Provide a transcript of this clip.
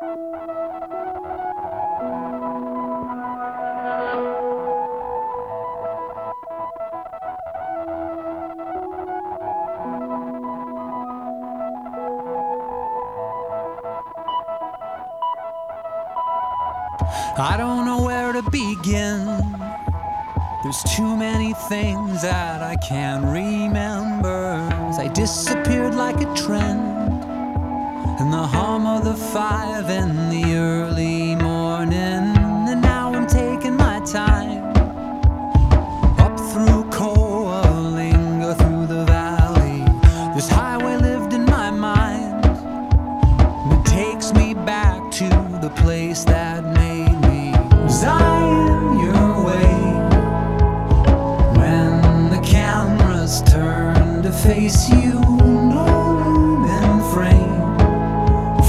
I don't know where to begin. There's too many things that I can't remember. As I disappeared like a trend in the hum of the 5 in the early morning. And now I'm taking my time up through Coalinga, through the valley. This highway lived in my mind, and it takes me back to the place that made me. Was I in your way when the cameras turned to face you?